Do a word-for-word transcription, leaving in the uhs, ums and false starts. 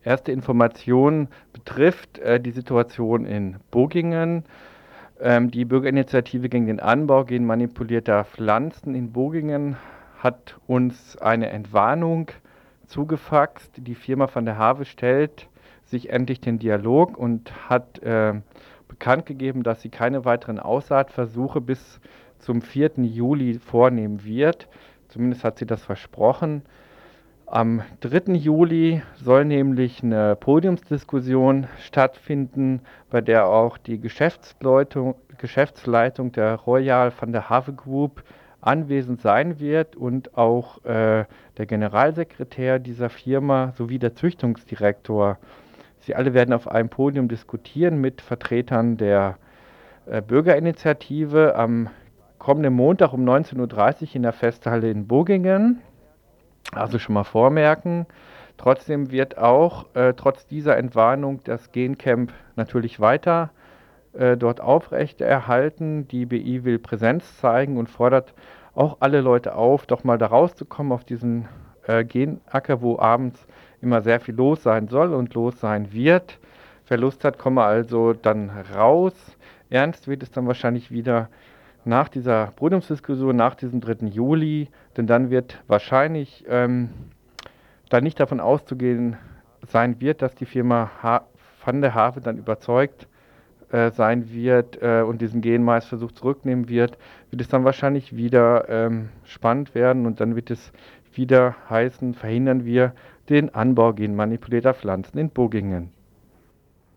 Erste Information betrifft äh, die Situation in Bogingen. Ähm, die Bürgerinitiative gegen den Anbau genmanipulierter Pflanzen in Bogingen hat uns eine Entwarnung zugefaxt. Die Firma van der Haave stellt sich endlich den Dialog und hat äh, bekannt gegeben, dass sie keine weiteren Aussaatversuche bis zum vierten Juli vornehmen wird. Zumindest hat sie das versprochen. Am dritten Juli soll nämlich eine Podiumsdiskussion stattfinden, bei der auch die Geschäftsleitung, Geschäftsleitung der Royal van der Haave Group anwesend sein wird und auch äh, der Generalsekretär dieser Firma sowie der Züchtungsdirektor. Sie alle werden auf einem Podium diskutieren mit Vertretern der äh, Bürgerinitiative am kommenden Montag um neunzehn Uhr dreißig in der Festhalle in Bogingen. Also schon mal vormerken. Trotzdem wird auch äh, trotz dieser Entwarnung das Gencamp natürlich weiter äh, dort aufrechterhalten. Die B I will Präsenz zeigen und fordert auch alle Leute auf, doch mal da rauszukommen auf diesen äh, Genacker, wo abends immer sehr viel los sein soll und los sein wird. Wer Lust hat, komme also dann raus. Ernst wird es dann wahrscheinlich wieder nach dieser Podiumsdiskussion, nach diesem dritten Juli, denn dann wird wahrscheinlich ähm, da nicht davon auszugehen sein wird, dass die Firma ha Van der Haave dann überzeugt äh, sein wird äh, und diesen Genmaisversuch zurücknehmen wird, wird es dann wahrscheinlich wieder ähm, spannend werden und dann wird es wieder heißen, verhindern wir den Anbau genmanipulierter Pflanzen in Bogingen.